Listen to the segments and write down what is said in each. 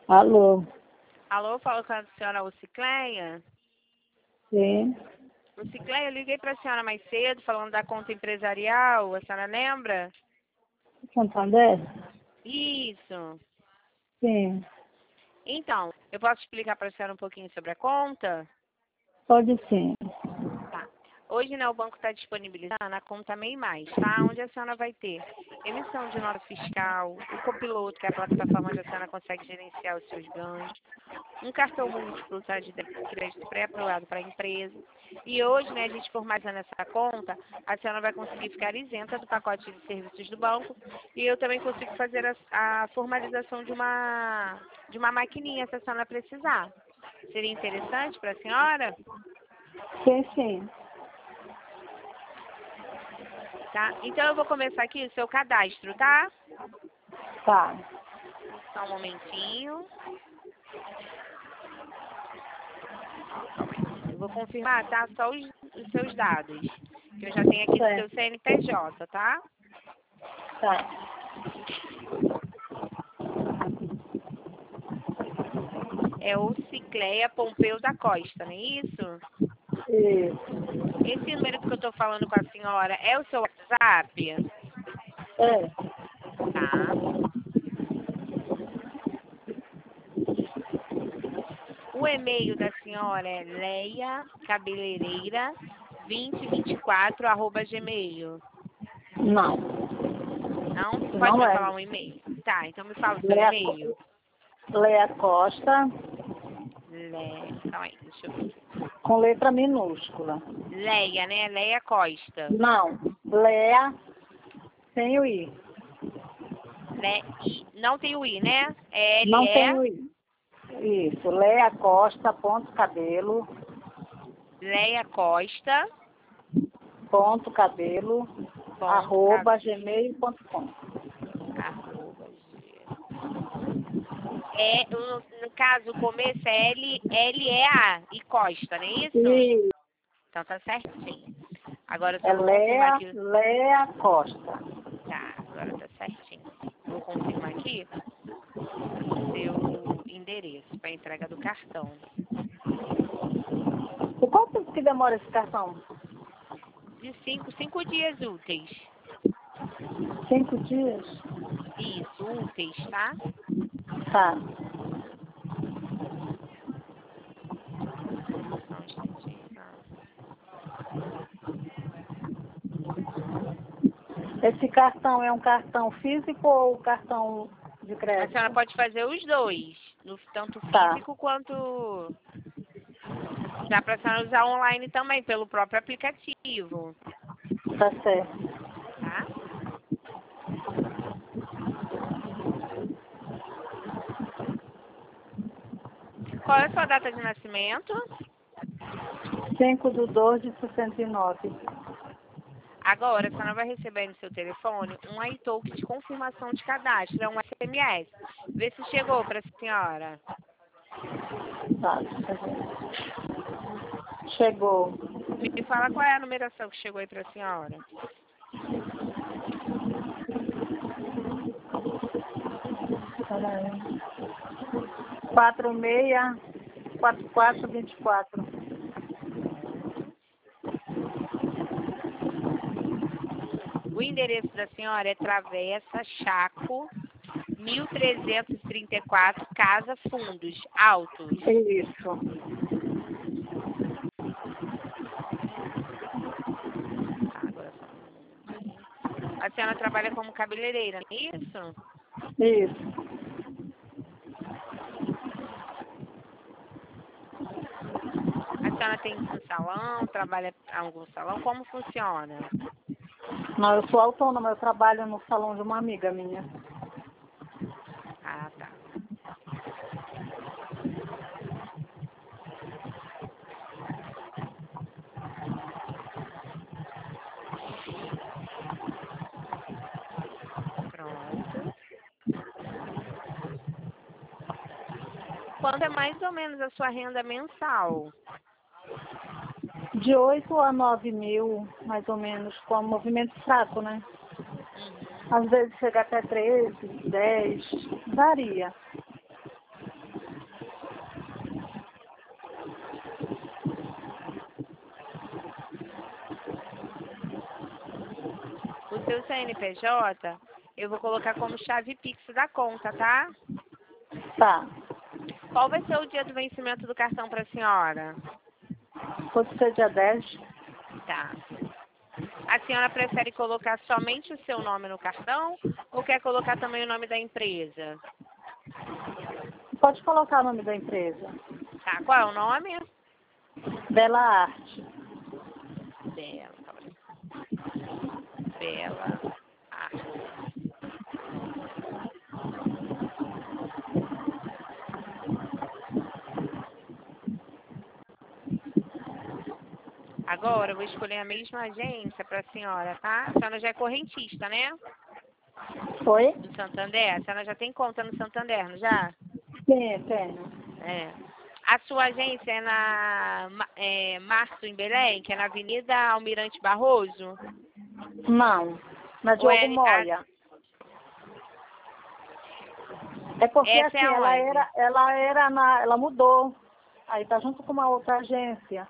Alô? Alô, falo com a senhora Lucicleia. Sim. Lucicleia, eu liguei para a senhora mais cedo, falando da conta empresarial, a senhora lembra? Santander? Isso. Sim. Então, eu posso explicar para a senhora um pouquinho sobre a conta? Pode sim. Tá. Hoje, né, o banco está disponibilizando a conta MEI Mais, tá? Onde a senhora vai ter emissão de nota fiscal, o copiloto, que é a plataforma onde a senhora consegue gerenciar os seus ganhos, um cartão múltiplo, tá, de crédito pré-aprovado para a empresa. E hoje, né, a gente formalizando essa conta, a senhora vai conseguir ficar isenta do pacote de serviços do banco e eu também consigo fazer a formalização de uma maquininha, se a senhora precisar. Seria interessante para a senhora? Sim, sim. Tá? Então eu vou começar aqui o seu cadastro, tá? Tá. Só um momentinho. Eu vou confirmar, tá? Só os seus dados. Que eu já tenho aqui do seu Certo. CNPJ, tá? Tá. É o Cicleia Pompeu da Costa, não é isso? Isso. Esse número que eu tô falando com a senhora é o seu WhatsApp? É. Tá. O e-mail da senhora é leiacabeleireira2024@gmail. Não. Não? Pode Não me é. falar um e-mail? Tá, então me fala o seu Leia, e-mail. Leia Costa Calma aí, deixa eu ver. com letra minúscula. Leia, né? Leia Costa. Não. Leia sem o I. Não tem o I, né? É Não tem L-E, o I. Isso. Leia Costa, ponto cabelo, Leia Costa, ponto cabelo, ponto, arroba gmail.com. arroba, no caso, o começo é L-E-A e Costa, não é isso? E Então tá certinho. Agora eu é só vou confirmar aqui. Leia Costa. Tá, agora tá certinho. Vou confirmar aqui o seu endereço para entrega do cartão. E quanto tempo que demora esse cartão? De cinco dias úteis. 5 dias? Isso, úteis, tá? Tá. Só um instantinho. Tá? Esse cartão é um cartão físico ou cartão de A senhora crédito? pode fazer os dois, tanto Tá. físico quanto dá para a senhora usar online também, pelo próprio aplicativo, Tá certo. tá? Qual é a sua data de nascimento? 5/2/69. Agora, a senhora vai receber no seu telefone um iTalk de confirmação de cadastro, é um SMS. Vê se chegou para a senhora. Tá. Chegou. Me fala qual é a numeração que chegou aí para a senhora. Peraí. 464424. O endereço da senhora é Travessa Chaco, 1334, Casa Fundos, Altos. Isso. Tá, agora só um minutinho. A senhora trabalha como cabeleireira, não é isso? Isso. A senhora tem um salão, trabalha em algum salão? Como funciona? Não, eu sou autônoma, eu trabalho no salão de uma amiga minha. Ah, tá. Pronto. Quanto é mais ou menos a sua renda mensal? De 8 a 9 mil, mais ou menos, com um movimento fraco, né? Uhum. Às vezes chega até 13, 10, varia. seu CNPJ, eu vou colocar como chave Pix da conta, tá? Tá. Qual vai ser o dia do vencimento do cartão para a senhora? Pode ser dia 10? Tá. A senhora prefere colocar somente o seu nome no cartão ou quer colocar também o nome da empresa? Pode colocar o nome da empresa. Tá, qual é o nome? Bela Arte. Bela Arte. Agora eu vou escolher a mesma agência para a senhora, tá? A senhora já é correntista, né? Foi? No Santander? A senhora já tem conta no Santander, não já? Sim, tenho. É. A sua agência é na Março, em Belém, que é na Avenida Almirante Barroso? Não. Na Ou Diogo é Moia. É porque Essa assim, é aonde? ela mudou. Aí tá junto com uma outra agência.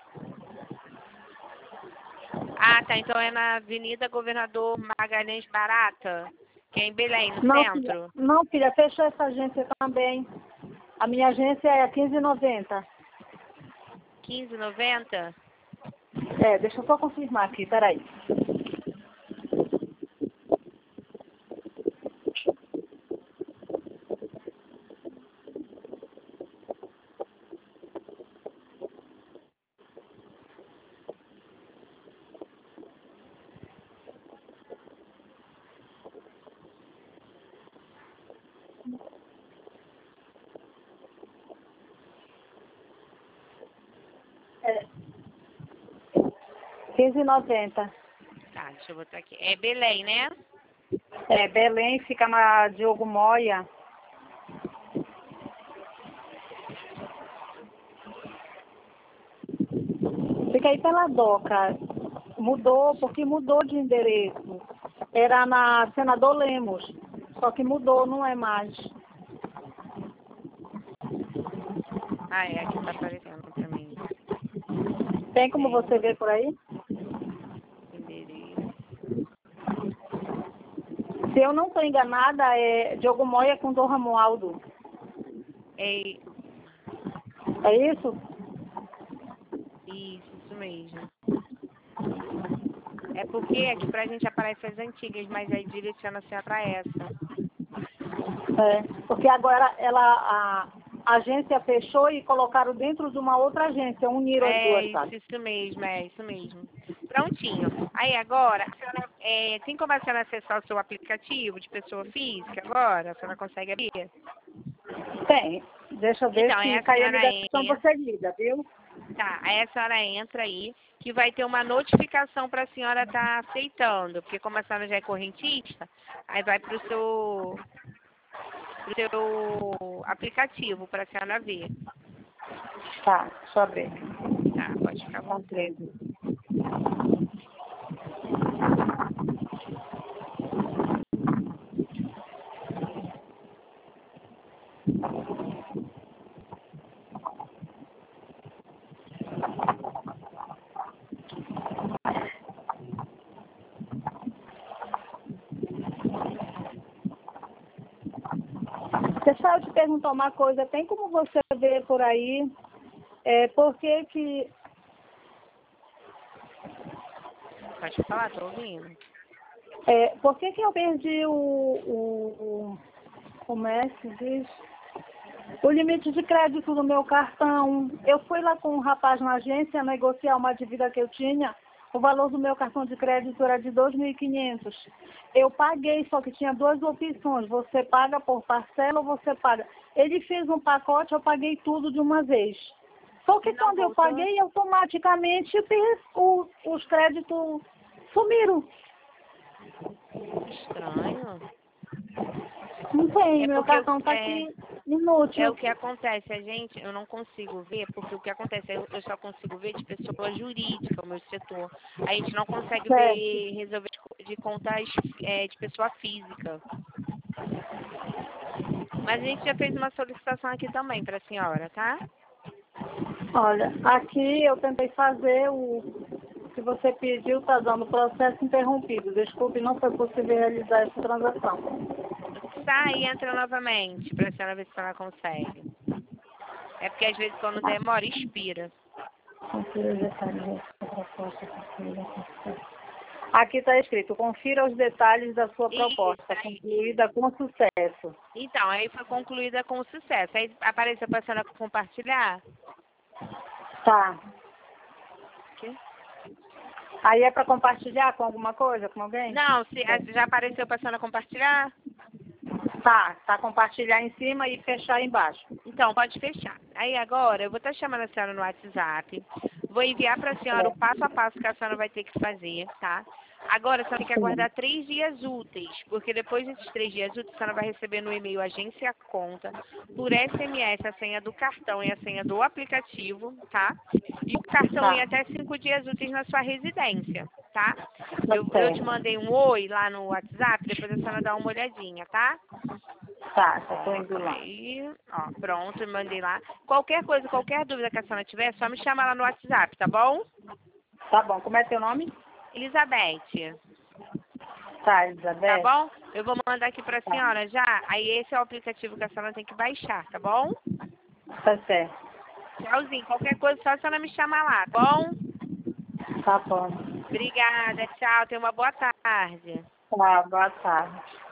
Ah, tá. Então é na Avenida Governador Magalhães Barata, que é em Belém, no centro. Não, filha, fechou essa agência também. A minha agência é 15,90. 15,90? É, deixa eu só confirmar aqui, peraí. É. 15,90. Tá, deixa eu botar aqui. É Belém, né? É, Belém fica na Diogo Moia. Fica aí pela Doca. Mudou, porque mudou de endereço. Era na Senador Lemos. Só que mudou, não é mais. Ah, é, aqui tá aparecendo pra mim. Tem como Tem você ver por aí? endereço. Se eu não estou enganada, é Diogo Moia com Dom Romualdo. É É isso? isso mesmo. É porque aqui pra gente aparece as antigas, mas aí direciona-se pra essa. É. Porque agora a agência fechou e colocaram dentro de uma outra agência, uniram as duas, sabe? Isso mesmo. Prontinho. Aí agora, a senhora, tem como a senhora acessar o seu aplicativo de pessoa física agora? A senhora consegue abrir? Tem. Deixa eu ver Então, aí se a caiu a senhora ligação, você liga, viu? tá, aí a senhora entra aí, que vai ter uma notificação para a senhora estar aceitando, porque como a senhora já é correntista, aí vai pro seu aplicativo para a senhora ver. Tá, deixa eu ver. Tá, pode ficar à Tá vontade. 13. Deixa eu te perguntar uma coisa, tem como você ver por aí, por que que... Pode falar, tô ouvindo. Por que que eu perdi como é que diz? O limite de crédito do meu cartão? Eu fui lá com um rapaz na agência negociar uma dívida que eu tinha, o valor do meu cartão de crédito era de 2.500. Eu paguei, só que tinha duas opções, você paga por parcela ou você paga. Ele fez um pacote, eu paguei tudo de uma vez. Só que Não quando eu voltou? paguei, automaticamente os créditos sumiram. Estranho. Não tem, É meu porque cartão está aqui inútil. o que acontece, eu não consigo ver, porque o que acontece, eu só consigo ver de pessoa jurídica, o meu setor. A gente não consegue Certo. ver, resolver de contas de pessoa física. Mas a gente já fez uma solicitação aqui também para a senhora, tá? Olha, aqui eu tentei fazer o que você pediu está dando processo interrompido. Desculpe, não foi possível realizar essa transação. Sai e entra novamente, pra senhora ver se a senhora consegue. É porque às vezes quando demora, expira. Confira os detalhes da sua proposta. Aqui está escrito, confira os detalhes da sua proposta, concluída com sucesso. Então, aí foi concluída com sucesso. Aí apareceu pra senhora compartilhar? Tá. Quê? Aí é para compartilhar com alguma coisa, com alguém? Não, já apareceu pra senhora compartilhar? Tá compartilhar em cima e fechar embaixo. Então, pode fechar. Aí agora, eu vou estar chamando a senhora no WhatsApp. Vou enviar para a senhora o passo a passo que a senhora vai ter que fazer, tá? Agora, a senhora tem que aguardar 3 dias úteis, porque depois desses 3 dias úteis, a senhora vai receber no e-mail agência conta, por SMS, a senha do cartão e a senha do aplicativo, tá? E o cartão em até 5 dias úteis na sua residência, tá? Eu te mandei um oi lá no WhatsApp, depois a senhora dá uma olhadinha, tá? Tá, tô indo lá. Aí, ó, pronto, eu mandei lá. Qualquer coisa, qualquer dúvida que a senhora tiver, é só me chamar lá no WhatsApp, tá bom? Tá bom, como é teu nome? Elizabeth. Tá, Elizabeth. Tá bom? Eu vou mandar aqui pra senhora já. Aí esse é o aplicativo que a senhora tem que baixar, tá bom? Tá certo. Tchauzinho. Qualquer coisa, só a senhora me chamar lá, tá bom? Tá bom. Obrigada, tchau. Tenha uma boa tarde. Tá, boa tarde.